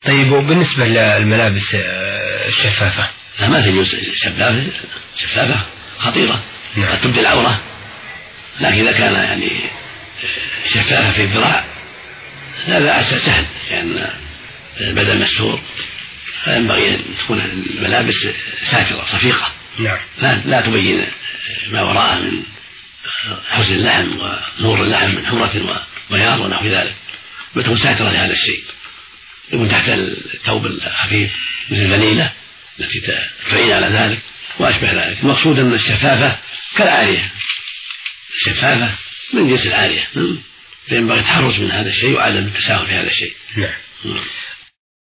طيب وبالنسبة للملابس الشفافة؟ لا، ما تجوز شفافة خطيرة قد تبدي العورة، لكن إذا كان يعني شفافة في الذراع هذا سهل، لأن البدن مستور، فينبغي أن تكون الملابس ساترة صفيقة. نعم. لا تبين ما وراءه من حسن اللحم ونور اللحم من حمرة وبياض ونحو ذلك، وتكون ساترة لهذا الشيء، يكون تحت الثوب الخفيف مثل الفنيلة التي تعين على ذلك وأشبه ذلك. المقصود أن الشفافة كالعارية، الشفافة من جنس العارية، فينبغي التحرز من هذا الشيء وعدم التساهل في هذا الشيء. نعم.